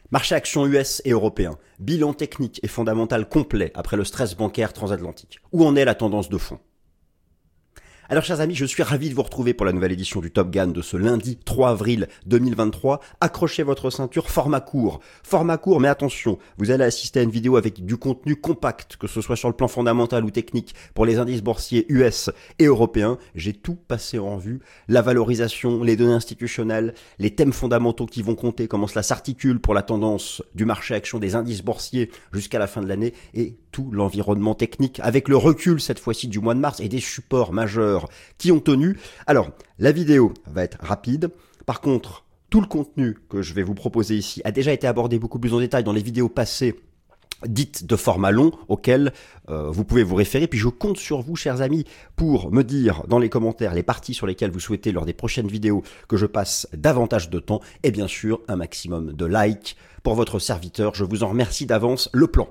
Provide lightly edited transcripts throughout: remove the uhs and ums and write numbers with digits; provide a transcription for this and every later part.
Marché actions US et européen, bilan technique et fondamental complet après le stress bancaire transatlantique. Où en est la tendance de fond? Alors chers amis, je suis ravi de vous retrouver pour la nouvelle édition du Top Gun de ce lundi 3 avril 2023. Accrochez votre ceinture, format court. Format court, mais attention, vous allez assister à une vidéo avec du contenu compact, que ce soit sur le plan fondamental ou technique, pour les indices boursiers US et européens. J'ai tout passé en revue, la valorisation, les données institutionnelles, les thèmes fondamentaux qui vont compter, comment cela s'articule pour la tendance du marché action des indices boursiers jusqu'à la fin de l'année, et tout l'environnement technique, avec le recul cette fois-ci du mois de mars et des supports majeurs qui ont tenu. Alors, la vidéo va être rapide. Par contre, tout le contenu que je vais vous proposer ici a déjà été abordé beaucoup plus en détail dans les vidéos passées dites de format long, auxquelles vous pouvez vous référer. Puis je compte sur vous, chers amis, pour me dire dans les commentaires les parties sur lesquelles vous souhaitez lors des prochaines vidéos que je passe davantage de temps, et bien sûr un maximum de likes pour votre serviteur. Je vous en remercie d'avance. Le plan.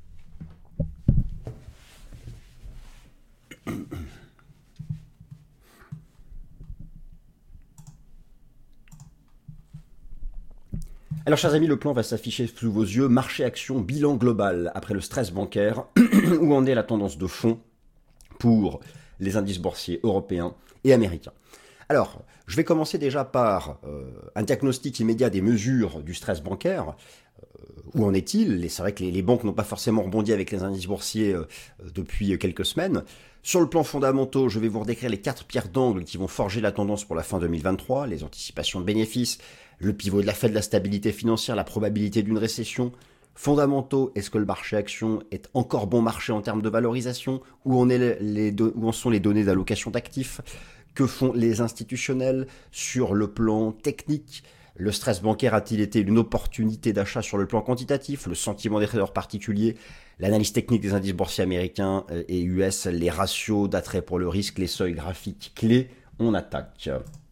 Alors chers amis, le plan va s'afficher sous vos yeux. Marché action, bilan global après le stress bancaire. Où en est la tendance de fond pour les indices boursiers européens et américains? Alors, je vais commencer déjà par un diagnostic immédiat des mesures du stress bancaire. Où en est-il? C'est vrai que les banques n'ont pas forcément rebondi avec les indices boursiers depuis quelques semaines. Sur le plan fondamental, je vais vous redécrire les 4 pierres d'angle qui vont forger la tendance pour la fin 2023, les anticipations de bénéfices, le pivot de la Fed, la stabilité financière, la probabilité d'une récession. Fondamentaux, est-ce que le marché action est encore bon marché en termes de valorisation? Où en sont les données d'allocation d'actifs? Que font les institutionnels sur le plan technique? Le stress bancaire a-t-il été une opportunité d'achat sur le plan quantitatif? Le sentiment des traders particuliers? L'analyse technique des indices boursiers américains et US, les ratios d'attrait pour le risque, les seuils graphiques clés? On attaque.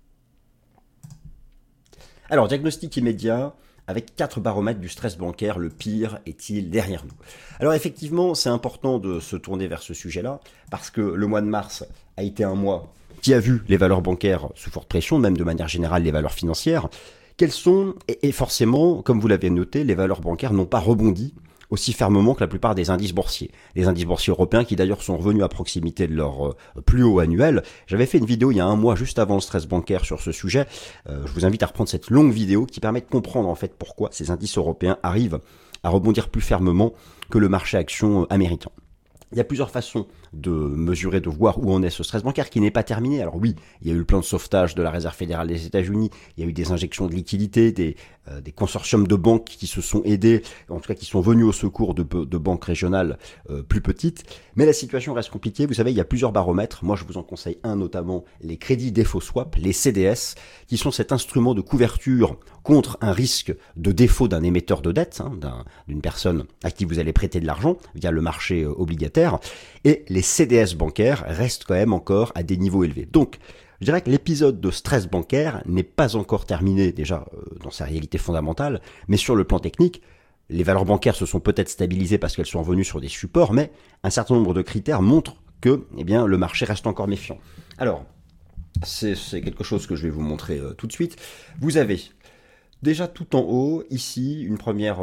Alors, diagnostic immédiat, avec 4 baromètres du stress bancaire, le pire est-il derrière nous? Alors effectivement, c'est important de se tourner vers ce sujet-là, parce que le mois de mars a été un mois qui a vu les valeurs bancaires sous forte pression, même de manière générale les valeurs financières. Quelles sont, et forcément, comme vous l'avez noté, les valeurs bancaires n'ont pas rebondi aussi fermement que la plupart des indices boursiers. Les indices boursiers européens qui d'ailleurs sont revenus à proximité de leur plus haut annuel. J'avais fait une vidéo il y a un mois juste avant le stress bancaire sur ce sujet. Je vous invite à reprendre cette longue vidéo qui permet de comprendre en fait pourquoi ces indices européens arrivent à rebondir plus fermement que le marché action américain. Il y a plusieurs façons de mesurer, de voir où en est ce stress bancaire qui n'est pas terminé. Alors oui, il y a eu le plan de sauvetage de la Réserve fédérale des États-Unis, il y a eu des injections de liquidités, des consortiums de banques qui se sont aidés, en tout cas qui sont venus au secours de banques régionales plus petites. Mais la situation reste compliquée. Vous savez, il y a plusieurs baromètres. Moi, je vous en conseille un, notamment les crédits défaut swap, les CDS, qui sont cet instrument de couverture contre un risque de défaut d'un émetteur de dette, d'une personne à qui vous allez prêter de l'argent via le marché obligataire. Et les CDS bancaires restent quand même encore à des niveaux élevés. Donc, je dirais que l'épisode de stress bancaire n'est pas encore terminé déjà dans sa réalité fondamentale, mais sur le plan technique, les valeurs bancaires se sont peut-être stabilisées parce qu'elles sont revenues sur des supports, mais un certain nombre de critères montrent que le marché reste encore méfiant. Alors, c'est quelque chose que je vais vous montrer tout de suite. Vous avez déjà tout en haut, ici, une première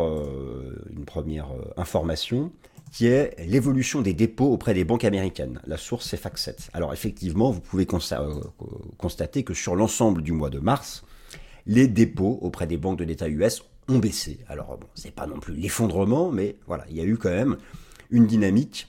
information qui est l'évolution des dépôts auprès des banques américaines. La source, c'est FactSet. Alors effectivement, vous pouvez constater que sur l'ensemble du mois de mars, les dépôts auprès des banques de l'État US ont baissé. Alors bon, c'est pas non plus l'effondrement, mais voilà, il y a eu quand même une dynamique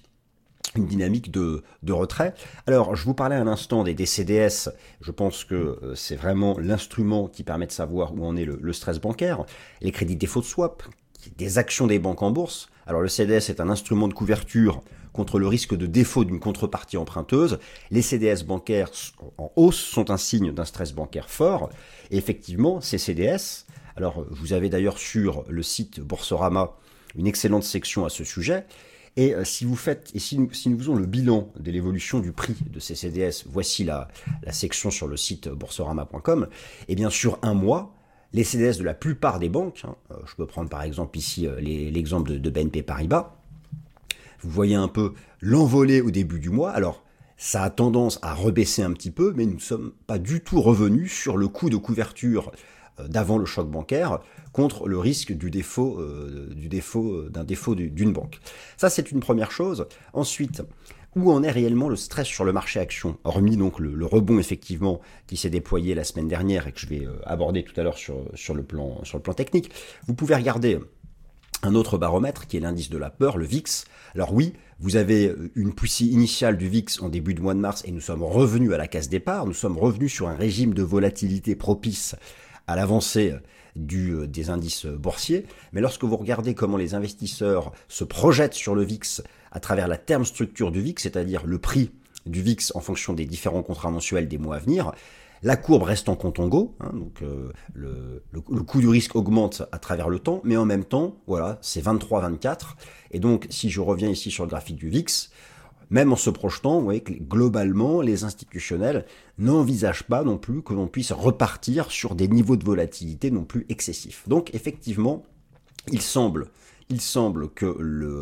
de retrait. Alors, je vous parlais un instant des CDS. Je pense que c'est vraiment l'instrument qui permet de savoir où en est le stress bancaire. Les crédits défaut de swap, des actions des banques en bourse. Alors, le CDS est un instrument de couverture contre le risque de défaut d'une contrepartie emprunteuse. Les CDS bancaires en hausse sont un signe d'un stress bancaire fort. Et effectivement, ces CDS, alors vous avez d'ailleurs sur le site Boursorama une excellente section à ce sujet. Et si nous faisons le bilan de l'évolution du prix de ces CDS, voici la section sur le site boursorama.com, et bien sur un mois, les CDS de la plupart des banques, je peux prendre par exemple ici l'exemple de BNP Paribas, vous voyez un peu l'envolée au début du mois. Alors, ça a tendance à rebaisser un petit peu, mais nous ne sommes pas du tout revenus sur le coût de couverture d'avant le choc bancaire contre le risque d'un défaut d'une banque. Ça, c'est une première chose. Ensuite, où en est réellement le stress sur le marché action, hormis donc le rebond effectivement qui s'est déployé la semaine dernière et que je vais aborder tout à l'heure sur le plan technique. Vous pouvez regarder un autre baromètre qui est l'indice de la peur, le VIX. Alors oui, vous avez une poussée initiale du VIX en début de mois de mars et nous sommes revenus à la case départ, nous sommes revenus sur un régime de volatilité propice à l'avancée des indices boursiers, mais lorsque vous regardez comment les investisseurs se projettent sur le VIX à travers la terme structure du VIX, c'est-à-dire le prix du VIX en fonction des différents contrats mensuels des mois à venir, la courbe reste en contango, donc le coût du risque augmente à travers le temps, mais en même temps, voilà, c'est 23-24, et donc si je reviens ici sur le graphique du VIX, même en se projetant, vous voyez que globalement, les institutionnels n'envisagent pas non plus que l'on puisse repartir sur des niveaux de volatilité non plus excessifs. Donc effectivement, il semble que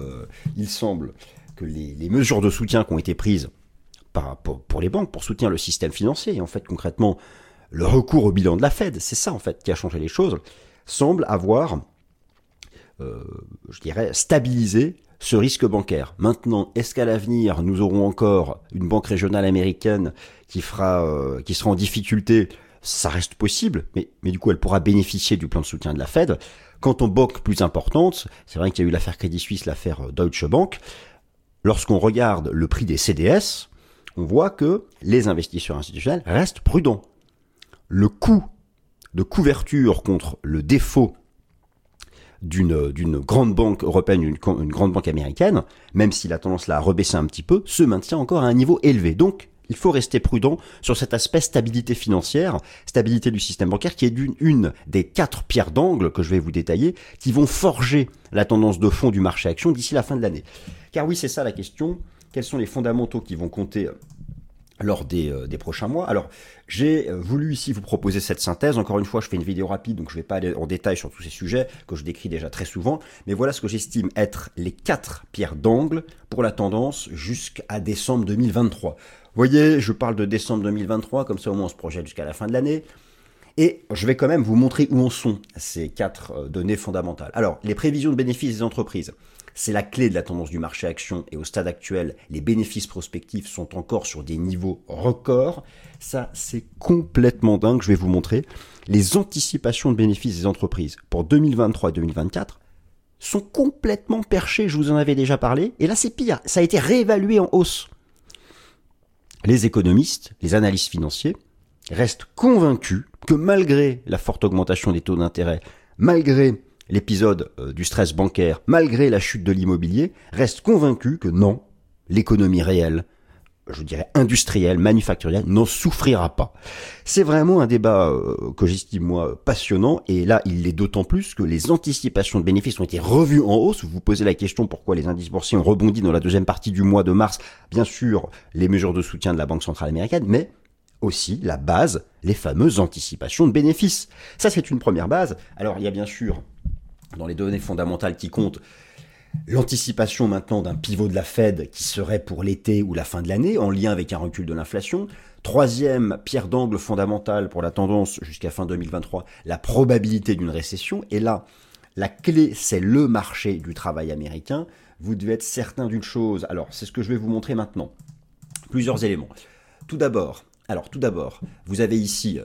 les mesures de soutien qui ont été prises pour les banques, pour soutenir le système financier, et en fait concrètement le recours au bilan de la Fed, c'est ça en fait qui a changé les choses, semble avoir, je dirais, stabilisé ce risque bancaire. Maintenant, est-ce qu'à l'avenir, nous aurons encore une banque régionale américaine qui sera en difficulté? Ça reste possible, mais du coup, elle pourra bénéficier du plan de soutien de la Fed. Quant aux banques plus importantes, c'est vrai qu'il y a eu l'affaire Crédit Suisse, l'affaire Deutsche Bank. Lorsqu'on regarde le prix des CDS, on voit que les investisseurs institutionnels restent prudents. Le coût de couverture contre le défaut d'une grande banque européenne, une grande banque américaine, même s'il a tendance là à rebaisser un petit peu, se maintient encore à un niveau élevé. Donc, il faut rester prudent sur cet aspect stabilité financière, stabilité du système bancaire, qui est une des 4 pierres d'angle que je vais vous détailler, qui vont forger la tendance de fond du marché action d'ici la fin de l'année. Car oui, c'est ça la question. Quels sont les fondamentaux qui vont compter lors des prochains mois? Alors, j'ai voulu ici vous proposer cette synthèse. Encore une fois, je fais une vidéo rapide, donc je ne vais pas aller en détail sur tous ces sujets que je décris déjà très souvent. Mais voilà ce que j'estime être les 4 pierres d'angle pour la tendance jusqu'à décembre 2023. Vous voyez, je parle de décembre 2023, comme ça au moins on se projette jusqu'à la fin de l'année. Et je vais quand même vous montrer où en sont ces 4 données fondamentales. Alors, les prévisions de bénéfices des entreprises. C'est la clé de la tendance du marché action et au stade actuel, les bénéfices prospectifs sont encore sur des niveaux records. Ça, c'est complètement dingue, je vais vous montrer. Les anticipations de bénéfices des entreprises pour 2023 et 2024 sont complètement perchées, je vous en avais déjà parlé. Et là, c'est pire, ça a été réévalué en hausse. Les économistes, les analystes financiers restent convaincus que malgré la forte augmentation des taux d'intérêt, malgré l'épisode du stress bancaire, malgré la chute de l'immobilier, reste convaincu que non, l'économie réelle, je dirais industrielle, manufacturière, n'en souffrira pas. C'est vraiment un débat que j'estime moi passionnant, et là il l'est d'autant plus que les anticipations de bénéfices ont été revues en hausse. Vous vous posez la question pourquoi les indices boursiers ont rebondi dans la deuxième partie du mois de mars. Bien sûr, les mesures de soutien de la Banque centrale américaine, mais aussi la base, les fameuses anticipations de bénéfices. Ça c'est une première base. Alors il y a bien sûr dans les données fondamentales qui comptent, l'anticipation maintenant d'un pivot de la Fed qui serait pour l'été ou la fin de l'année, en lien avec un recul de l'inflation. Troisième pierre d'angle fondamentale pour la tendance jusqu'à fin 2023, la probabilité d'une récession. Et là, la clé, c'est le marché du travail américain. Vous devez être certain d'une chose. Alors, c'est ce que je vais vous montrer maintenant. Plusieurs éléments. Tout d'abord, vous avez ici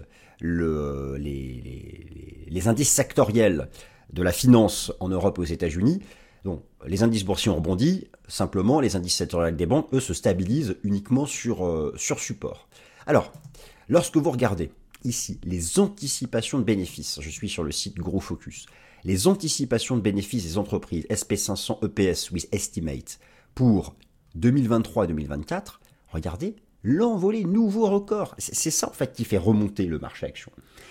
les indices sectoriels de la finance en Europe et aux États-Unis. Donc, les indices boursiers ont rebondi, simplement les indices sectoriels des banques, eux, se stabilisent uniquement sur support. Alors, lorsque vous regardez ici les anticipations de bénéfices, je suis sur le site Gros Focus, les anticipations de bénéfices des entreprises SP500 EPS Swiss Estimate pour 2023 et 2024, regardez, l'envolée, nouveau record. C'est ça en fait qui fait remonter le marché action.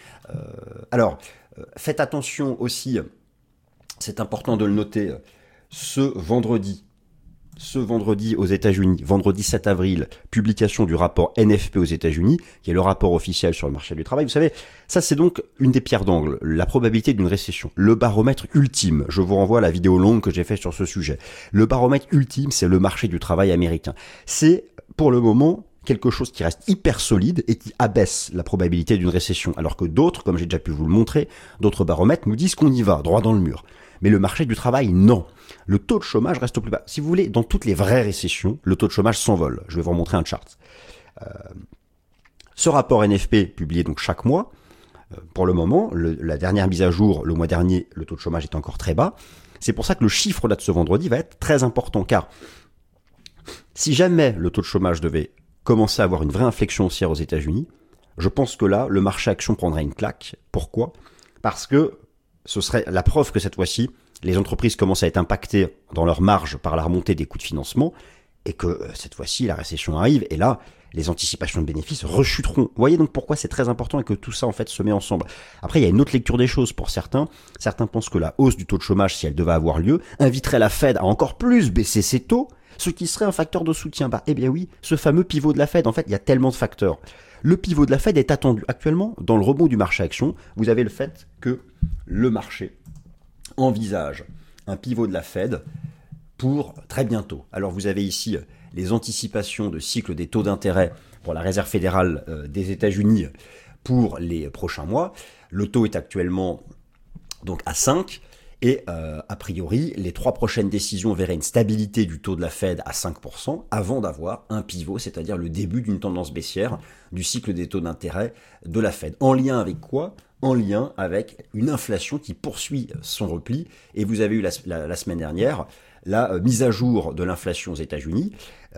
Faites attention aussi, c'est important de le noter, ce vendredi aux États-Unis, vendredi 7 avril, publication du rapport NFP aux États-Unis, qui est le rapport officiel sur le marché du travail. Vous savez, ça c'est donc une des pierres d'angle, la probabilité d'une récession, le baromètre ultime. Je vous renvoie à la vidéo longue que j'ai faite sur ce sujet. Le baromètre ultime, c'est le marché du travail américain. C'est, pour le moment, quelque chose qui reste hyper solide et qui abaisse la probabilité d'une récession. Alors que d'autres, comme j'ai déjà pu vous le montrer, d'autres baromètres nous disent qu'on y va, droit dans le mur. Mais le marché du travail, non. Le taux de chômage reste au plus bas. Si vous voulez, dans toutes les vraies récessions, le taux de chômage s'envole. Je vais vous remontrer un chart. Ce rapport NFP, publié donc chaque mois, pour le moment, la dernière mise à jour, le mois dernier, le taux de chômage est encore très bas. C'est pour ça que le chiffre là de ce vendredi va être très important, car si jamais le taux de chômage devait commencer à avoir une vraie inflexion haussière aux États-Unis, je pense que là, le marché action prendrait une claque. Pourquoi ? Parce que ce serait la preuve que cette fois-ci, les entreprises commencent à être impactées dans leur marge par la remontée des coûts de financement et que cette fois-ci, la récession arrive et là, les anticipations de bénéfices rechuteront. Vous voyez donc pourquoi c'est très important et que tout ça en fait se met ensemble. Après, il y a une autre lecture des choses pour certains. Certains pensent que la hausse du taux de chômage, si elle devait avoir lieu, inviterait la Fed à encore plus baisser ses taux, ce qui serait un facteur de soutien. Eh bien oui, ce fameux pivot de la Fed, en fait, il y a tellement de facteurs. Le pivot de la Fed est attendu. Actuellement, dans le rebond du marché action, vous avez le fait que le marché envisage un pivot de la Fed pour très bientôt. Alors vous avez ici les anticipations de cycle des taux d'intérêt pour la Réserve fédérale des États-Unis pour les prochains mois. Le taux est actuellement donc à 5 et a priori les 3 prochaines décisions verraient une stabilité du taux de la Fed à 5% avant d'avoir un pivot, c'est-à-dire le début d'une tendance baissière du cycle des taux d'intérêt de la Fed. En lien avec quoi ? En lien avec une inflation qui poursuit son repli. Et vous avez eu la semaine dernière la mise à jour de l'inflation aux États-Unis,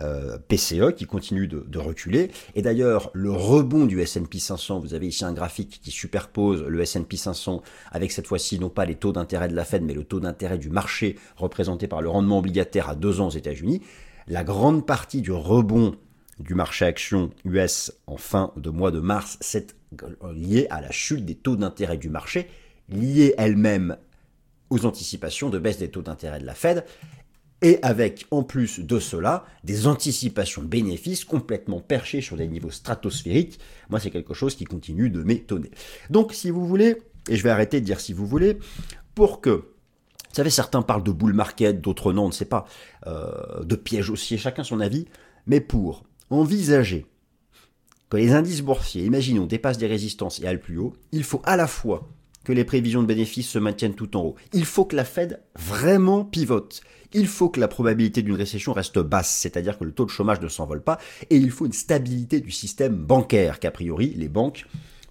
PCE, qui continue de reculer. Et d'ailleurs, le rebond du S&P 500, vous avez ici un graphique qui superpose le S&P 500 avec cette fois-ci non pas les taux d'intérêt de la Fed, mais le taux d'intérêt du marché représenté par le rendement obligataire à 2 ans aux États-Unis. La grande partie du rebond du marché action US en fin de mois de mars, c'est lié à la chute des taux d'intérêt du marché, liée elle-même aux anticipations de baisse des taux d'intérêt de la Fed, et avec en plus de cela des anticipations de bénéfices complètement perchées sur des niveaux stratosphériques. Moi, c'est quelque chose qui continue de m'étonner. Donc, si vous voulez, et je vais arrêter de dire si vous voulez, pour que, vous savez, certains parlent de bull market, d'autres non, on ne sait pas, de piège haussier, chacun son avis, mais pour envisager que les indices boursiers, imaginons, dépassent des résistances et aillent plus haut, il faut à la fois que les prévisions de bénéfices se maintiennent tout en haut. Il faut que la Fed vraiment pivote. Il faut que la probabilité d'une récession reste basse, c'est-à-dire que le taux de chômage ne s'envole pas, et il faut une stabilité du système bancaire, qu'a priori les banques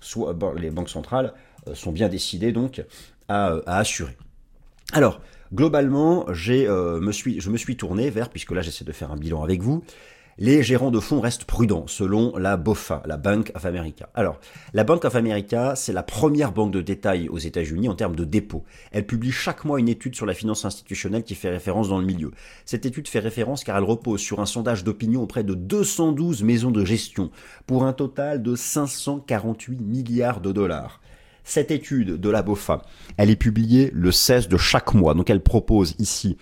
centrales sont bien décidées donc à assurer. Alors, globalement, je me suis tourné vers, puisque là j'essaie de faire un bilan avec vous, les gérants de fonds restent prudents, selon la BOFA, la Bank of America. Alors, la Bank of America, c'est la première banque de détail aux États-Unis en termes de dépôt. Elle publie chaque mois une étude sur la finance institutionnelle qui fait référence dans le milieu. Cette étude fait référence car elle repose sur un sondage d'opinion auprès de 212 maisons de gestion, pour un total de 548 milliards de dollars. Cette étude de la BOFA, elle est publiée le 16 de chaque mois, donc elle propose ici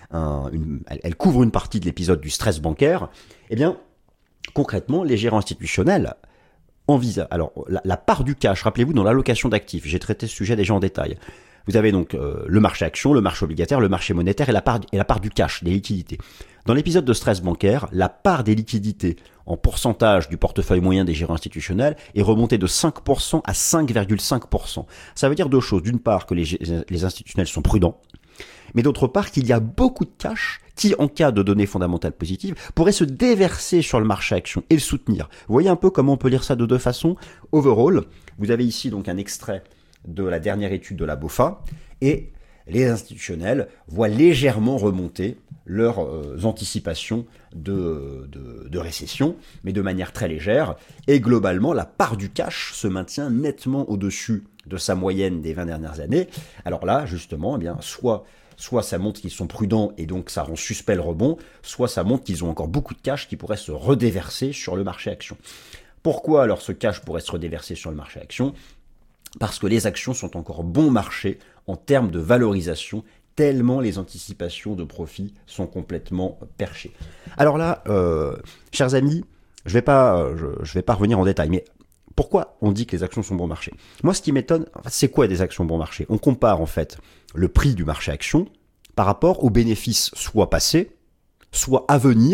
elle couvre une partie de l'épisode du stress bancaire. Eh bien, concrètement, les gérants institutionnels envisagent. Alors, la part du cash, rappelez-vous, dans l'allocation d'actifs, j'ai traité ce sujet déjà en détail. Vous avez donc le marché action, le marché obligataire, le marché monétaire et la part du cash, des liquidités. Dans l'épisode de stress bancaire, la part des liquidités en pourcentage du portefeuille moyen des gérants institutionnels est remontée de 5% à 5,5%. Ça veut dire deux choses. D'une part, que les institutionnels sont prudents, mais d'autre part qu'il y a beaucoup de cash qui, en cas de données fondamentales positives, pourrait se déverser sur le marché action et le soutenir. Vous voyez un peu comment on peut lire ça de deux façons. Overall, vous avez ici donc un extrait de la dernière étude de la BOFA, et les institutionnels voient légèrement remonter leurs anticipations de récession, mais de manière très légère, et globalement, la part du cash se maintient nettement au-dessus de sa moyenne des 20 dernières années. Alors là, justement, eh bien, soit ça montre qu'ils sont prudents et donc ça rend suspect le rebond, soit ça montre qu'ils ont encore beaucoup de cash qui pourrait se redéverser sur le marché action. Pourquoi alors ce cash pourrait se redéverser sur le marché action ? Parce que les actions sont encore bon marché en termes de valorisation, tellement les anticipations de profit sont complètement perchées. Alors là, chers amis, je vais pas revenir en détail, mais pourquoi on dit que les actions sont bon marché ? Moi, ce qui m'étonne, c'est quoi des actions bon marché ? On compare en fait le prix du marché action par rapport aux bénéfices soit passés, soit à venir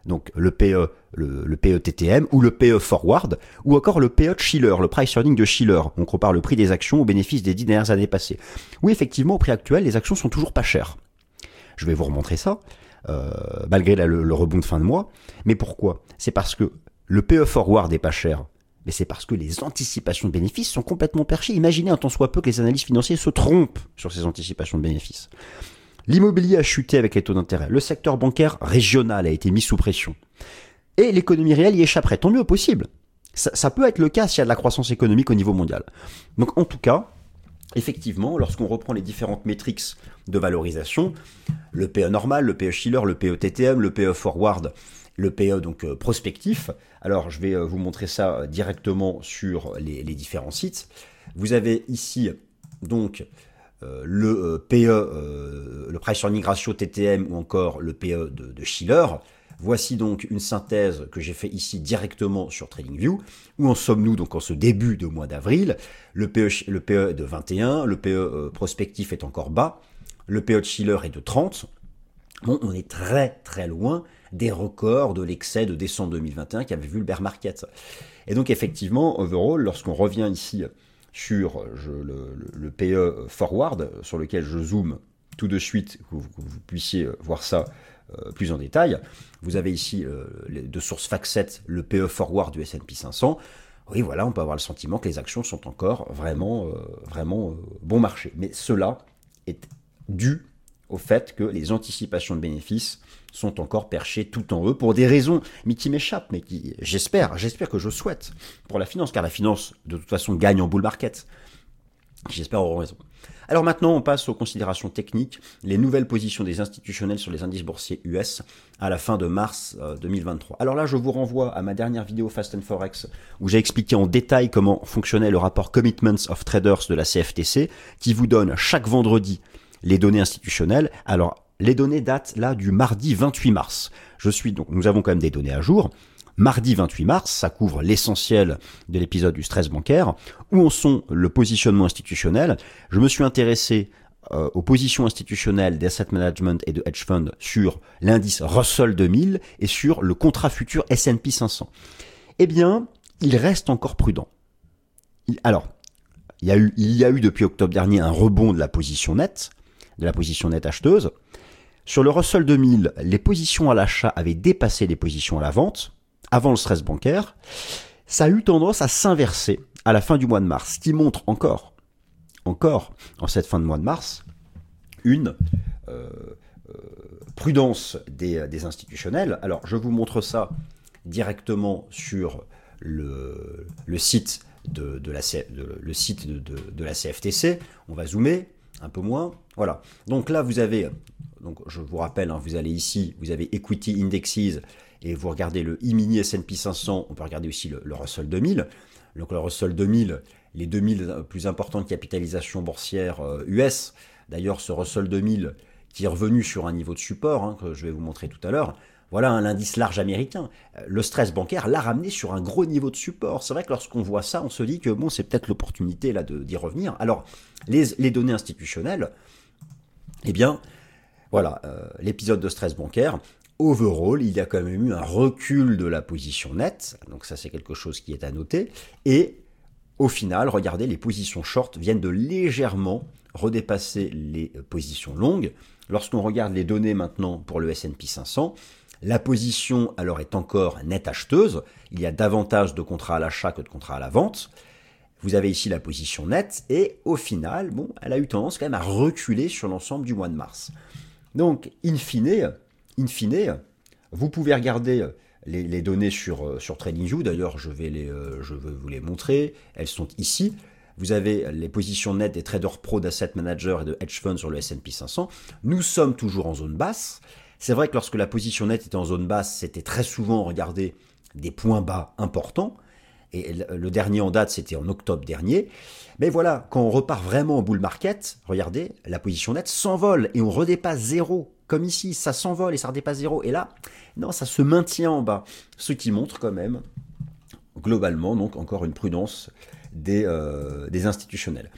donc le PE, le PE TTM ou le PE Forward, ou encore le PE de Shiller, le price earning de Shiller. On compare le prix des actions au bénéfice des 10 dernières années passées. Oui, effectivement, au prix actuel, les actions sont toujours pas chères. Je vais vous remontrer ça, malgré le rebond de fin de mois. Mais pourquoi ? C'est parce que le PE Forward est pas cher. Mais c'est parce que les anticipations de bénéfices sont complètement perchées. Imaginez un tant soit peu que les analystes financiers se trompent sur ces anticipations de bénéfices. L'immobilier a chuté avec les taux d'intérêt. Le secteur bancaire régional a été mis sous pression. Et l'économie réelle y échapperait. Tant mieux possible. Ça peut être le cas s'il y a de la croissance économique au niveau mondial. Donc en tout cas, effectivement, lorsqu'on reprend les différentes métriques de valorisation, le PE normal, le PE Shiller, le PE TTM, le PE Forward, le PE donc prospectif. Alors je vais vous montrer ça directement sur les différents sites. Vous avez ici donc le PE, le Price Earning Ratio TTM ou encore le PE de Shiller. Voici donc une synthèse que j'ai fait ici directement sur TradingView. Où en sommes-nous donc en ce début de mois d'avril ? Le PE de 21, le PE prospectif est encore bas, le PE de Shiller est de 30. Bon, on est très très loin des records de l'excès de décembre 2021 qui avait vu le bear market. Et donc effectivement, overall, lorsqu'on revient ici sur le PE forward, sur lequel je zoome tout de suite, que vous puissiez voir ça plus en détail, vous avez ici de source FactSet, le PE forward du S&P 500. Oui, voilà, on peut avoir le sentiment que les actions sont encore vraiment bon marché. Mais cela est dû au fait que les anticipations de bénéfices sont encore perchées tout en eux pour des raisons mais qui m'échappent, mais qui j'espère que je souhaite pour la finance, car la finance de toute façon gagne en bull market. J'espère avoir raison. Alors maintenant, on passe aux considérations techniques, les nouvelles positions des institutionnels sur les indices boursiers US à la fin de mars 2023. Alors là, je vous renvoie à ma dernière vidéo Fast and Forex où j'ai expliqué en détail comment fonctionnait le rapport Commitments of Traders de la CFTC qui vous donne chaque vendredi les données institutionnelles. Alors, les données datent là du mardi 28 mars. Nous avons quand même des données à jour. Mardi 28 mars, ça couvre l'essentiel de l'épisode du stress bancaire. Où en sont le positionnement institutionnel ? Je me suis intéressé aux positions institutionnelles d'asset management et de hedge fund sur l'indice Russell 2000 et sur le contrat futur S&P 500. Eh bien, il reste encore prudent. Alors, il y a eu depuis octobre dernier un rebond de la position nette acheteuse. Sur le Russell 2000, les positions à l'achat avaient dépassé les positions à la vente avant le stress bancaire. Ça a eu tendance à s'inverser à la fin du mois de mars, ce qui montre encore en cette fin de mois de mars, une prudence des institutionnels. Alors, je vous montre ça directement sur le site de la CFTC. On va zoomer un peu moins. Voilà. Donc là, vous avez, je vous rappelle, vous allez ici, vous avez Equity Indexes et vous regardez le E-mini S&P 500. On peut regarder aussi le Russell 2000. Donc le Russell 2000, les 2000 plus importantes capitalisations boursières US. D'ailleurs, ce Russell 2000 qui est revenu sur un niveau de support que je vais vous montrer tout à l'heure. Voilà l'indice large américain. Le stress bancaire l'a ramené sur un gros niveau de support. C'est vrai que lorsqu'on voit ça, on se dit que bon, c'est peut-être l'opportunité là d'y revenir. Alors, les données institutionnelles, eh bien, voilà, l'épisode de stress bancaire, overall, il y a quand même eu un recul de la position nette. Donc ça, c'est quelque chose qui est à noter. Et au final, regardez, les positions short viennent de légèrement redépasser les positions longues. Lorsqu'on regarde les données maintenant pour le S&P 500, la position alors est encore nette acheteuse. Il y a davantage de contrats à l'achat que de contrats à la vente. Vous avez ici la position nette et au final, bon, elle a eu tendance quand même à reculer sur l'ensemble du mois de mars. Donc, in fine, vous pouvez regarder les données sur TradingView. D'ailleurs, je vais vous les montrer. Elles sont ici. Vous avez les positions nettes des traders pro d'asset managers et de hedge funds sur le S&P 500. Nous sommes toujours en zone basse. C'est vrai que lorsque la position nette était en zone basse, c'était très souvent, regardez, des points bas importants. Et le dernier en date, c'était en octobre dernier. Mais voilà, quand on repart vraiment au bull market, regardez, la position nette s'envole et on redépasse zéro. Comme ici, ça s'envole et ça redépasse zéro. Et là, non, ça se maintient en bas. Ce qui montre quand même, globalement, donc encore une prudence des institutionnels.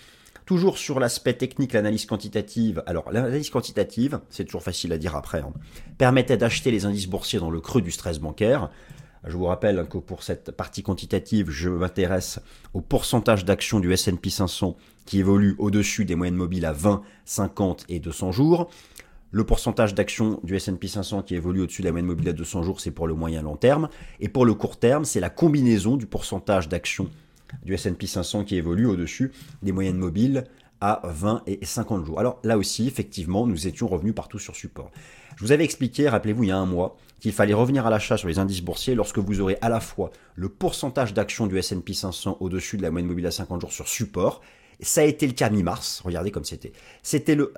Toujours sur l'aspect technique, l'analyse quantitative. Alors, l'analyse quantitative, c'est toujours facile à dire après, permettait d'acheter les indices boursiers dans le creux du stress bancaire. Je vous rappelle que pour cette partie quantitative, je m'intéresse au pourcentage d'actions du S&P 500 qui évolue au-dessus des moyennes mobiles à 20, 50 et 200 jours. Le pourcentage d'actions du S&P 500 qui évolue au-dessus de la moyenne mobile à 200 jours, c'est pour le moyen long terme. Et pour le court terme, c'est la combinaison du pourcentage d'actions du S&P 500 qui évolue au-dessus des moyennes mobiles à 20 et 50 jours. Alors là aussi, effectivement, nous étions revenus partout sur support. Je vous avais expliqué, rappelez-vous, il y a un mois, qu'il fallait revenir à l'achat sur les indices boursiers lorsque vous aurez à la fois le pourcentage d'actions du S&P 500 au-dessus de la moyenne mobile à 50 jours sur support. Ça a été le cas mi-mars, regardez comme c'était. C'était le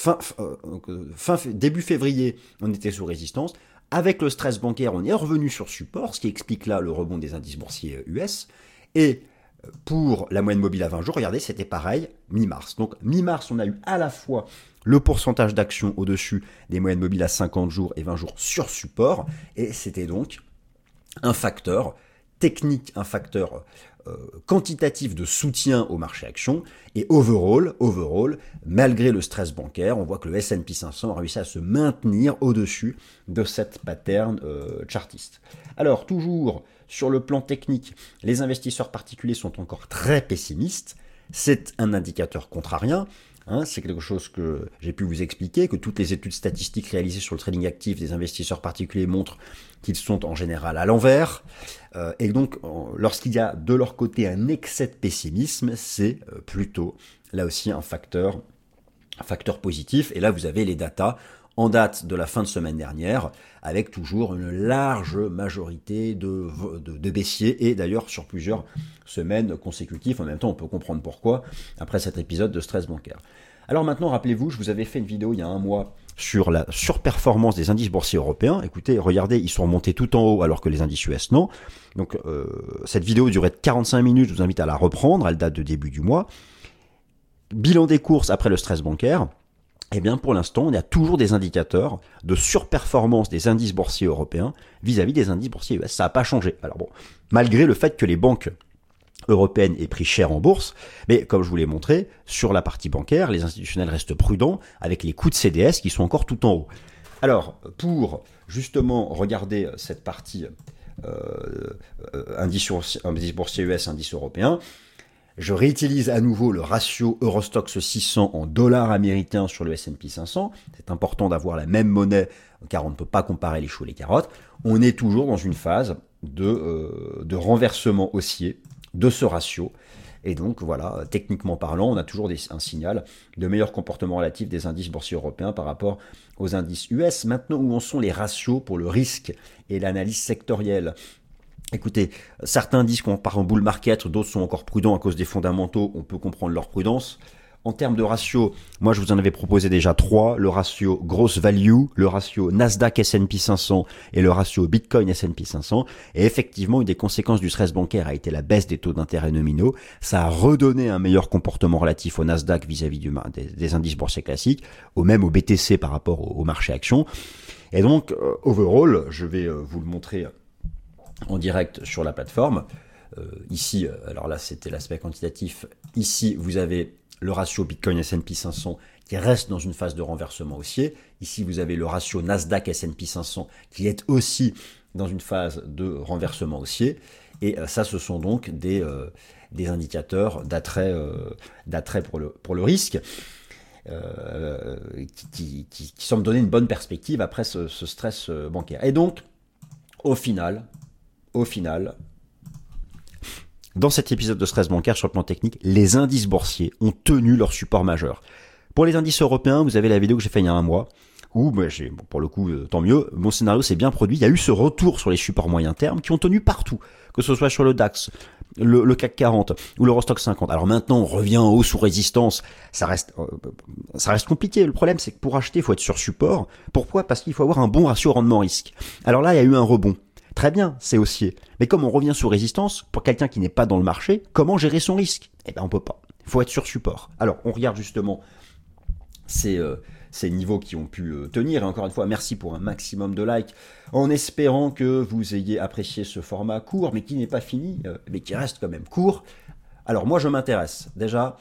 début février, on était sous résistance. Avec le stress bancaire, on est revenu sur support, ce qui explique là le rebond des indices boursiers US. Et pour la moyenne mobile à 20 jours, regardez, c'était pareil, mi-mars. Donc mi-mars, on a eu à la fois le pourcentage d'actions au-dessus des moyennes mobiles à 50 jours et 20 jours sur support, et c'était donc un facteur technique, un facteur quantitatif de soutien au marché actions, et overall, malgré le stress bancaire, on voit que le S&P 500 a réussi à se maintenir au-dessus de cette pattern chartiste. Alors, toujours sur le plan technique, les investisseurs particuliers sont encore très pessimistes, c'est un indicateur contrarien. C'est quelque chose que j'ai pu vous expliquer, que toutes les études statistiques réalisées sur le trading actif des investisseurs particuliers montrent qu'ils sont en général à l'envers. Et donc, lorsqu'il y a de leur côté un excès de pessimisme, c'est plutôt, là aussi, un facteur positif. Et là, vous avez les datas en date de la fin de semaine dernière, avec toujours une large majorité de baissiers, et d'ailleurs sur plusieurs semaines consécutives. En même temps, on peut comprendre pourquoi, après cet épisode de stress bancaire. Alors maintenant, rappelez-vous, je vous avais fait une vidéo il y a un mois sur la surperformance des indices boursiers européens. Écoutez, regardez, ils sont remontés tout en haut alors que les indices US non. Donc cette vidéo durait 45 minutes, je vous invite à la reprendre, elle date de début du mois. Bilan des courses après le stress bancaire. Eh bien, pour l'instant, on a toujours des indicateurs de surperformance des indices boursiers européens vis-à-vis des indices boursiers US. Ça n'a pas changé. Alors bon, malgré le fait que les banques européennes aient pris cher en bourse, mais comme je vous l'ai montré, sur la partie bancaire, les institutionnels restent prudents avec les coûts de CDS qui sont encore tout en haut. Alors, pour justement regarder cette partie indice boursier US, indice européen, je réutilise à nouveau le ratio Eurostoxx 600 en dollars américains sur le S&P 500. C'est important d'avoir la même monnaie car on ne peut pas comparer les choux et les carottes. On est toujours dans une phase de renversement haussier de ce ratio. Et donc voilà, techniquement parlant, on a toujours un signal de meilleur comportement relatif des indices boursiers européens par rapport aux indices US. Maintenant, où en sont les ratios pour le risque et l'analyse sectorielle ? Écoutez, certains disent qu'on part en bull market, d'autres sont encore prudents à cause des fondamentaux, on peut comprendre leur prudence. En termes de ratio, moi je vous en avais proposé déjà 3, le ratio gross value, le ratio Nasdaq S&P 500 et le ratio Bitcoin S&P 500. Et effectivement, une des conséquences du stress bancaire a été la baisse des taux d'intérêt nominaux. Ça a redonné un meilleur comportement relatif au Nasdaq vis-à-vis des indices boursiers classiques, ou même au BTC par rapport au marché actions. Et donc, overall, je vais vous le montrer en direct sur la plateforme. Ici, alors là c'était l'aspect quantitatif, ici vous avez le ratio Bitcoin S&P 500 qui reste dans une phase de renversement haussier, ici vous avez le ratio Nasdaq S&P 500 qui est aussi dans une phase de renversement haussier, et ça ce sont donc des indicateurs d'attrait pour le risque, qui semblent donner une bonne perspective après ce stress bancaire. Et donc, au final, dans cet épisode de stress bancaire sur le plan technique, les indices boursiers ont tenu leur support majeur. Pour les indices européens, vous avez la vidéo que j'ai faite il y a un mois, où, pour le coup, tant mieux, mon scénario s'est bien produit. Il y a eu ce retour sur les supports moyen terme qui ont tenu partout, que ce soit sur le DAX, le CAC 40 ou l'Eurostoxx 50. Alors maintenant, on revient en haut sous résistance. Ça reste compliqué. Le problème, c'est que pour acheter, il faut être sur support. Pourquoi ? Parce qu'il faut avoir un bon ratio rendement-risque. Alors là, il y a eu un rebond. Très bien, c'est haussier. Mais comme on revient sous résistance, pour quelqu'un qui n'est pas dans le marché, comment gérer son risque ? Eh bien, on peut pas. Il faut être sur support. Alors, on regarde justement ces niveaux qui ont pu tenir. Et encore une fois, merci pour un maximum de likes, en espérant que vous ayez apprécié ce format court, mais qui n'est pas fini, mais qui reste quand même court. Alors, moi, je m'intéresse déjà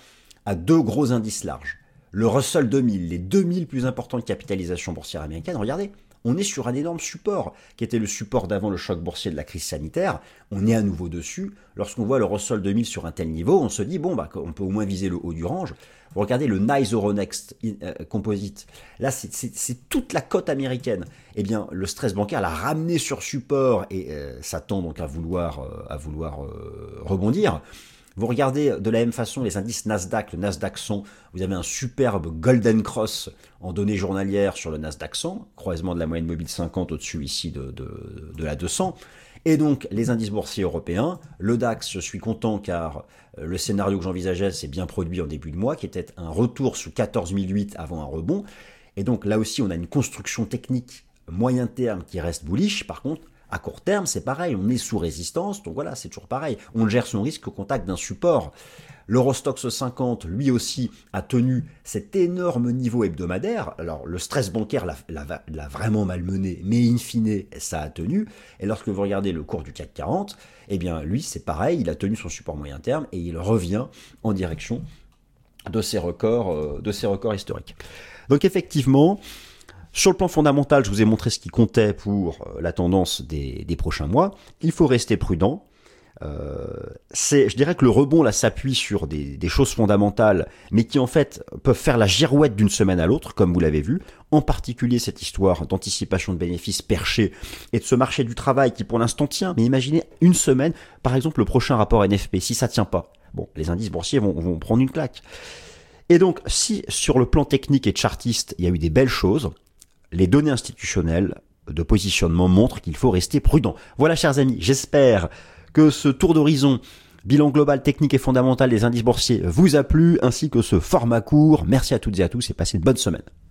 à 2 gros indices larges. Le Russell 2000, les 2000 plus importantes capitalisations boursières américaines, regardez, on est sur un énorme support, qui était le support d'avant le choc boursier de la crise sanitaire. On est à nouveau dessus. Lorsqu'on voit le Russell 2000 sur un tel niveau, on se dit, bon, on peut au moins viser le haut du range. Vous regardez le NYSE Euronext Composite. Là, c'est toute la cote américaine. Eh bien, le stress bancaire l'a ramené sur support et ça tend donc à vouloir rebondir. Vous regardez de la même façon les indices Nasdaq, le Nasdaq 100, vous avez un superbe Golden Cross en données journalières sur le Nasdaq 100, croisement de la moyenne mobile 50 au-dessus ici de la 200. Et donc les indices boursiers européens, le DAX, je suis content car le scénario que j'envisageais s'est bien produit en début de mois, qui était un retour sous 14 008 avant un rebond. Et donc là aussi on a une construction technique moyen terme qui reste bullish, par contre, à court terme, c'est pareil, on est sous résistance, donc voilà, c'est toujours pareil. On gère son risque au contact d'un support. L'Eurostoxx 50, lui aussi, a tenu cet énorme niveau hebdomadaire. Alors, le stress bancaire l'a vraiment malmené, mais in fine, ça a tenu. Et lorsque vous regardez le cours du CAC 40, eh bien, lui, c'est pareil, il a tenu son support moyen terme et il revient en direction de ses records historiques. Donc, effectivement, sur le plan fondamental, je vous ai montré ce qui comptait pour la tendance des prochains mois. Il faut rester prudent. Je dirais que le rebond là s'appuie sur des choses fondamentales, mais qui en fait peuvent faire la girouette d'une semaine à l'autre, comme vous l'avez vu. En particulier cette histoire d'anticipation de bénéfices perchés et de ce marché du travail qui pour l'instant tient. Mais imaginez une semaine, par exemple le prochain rapport NFP, si ça tient pas, bon, les indices boursiers vont prendre une claque. Et donc, si sur le plan technique et chartiste, il y a eu des belles choses, les données institutionnelles de positionnement montrent qu'il faut rester prudent. Voilà, chers amis, j'espère que ce tour d'horizon, bilan global, technique et fondamental des indices boursiers vous a plu, ainsi que ce format court. Merci à toutes et à tous et passez une bonne semaine.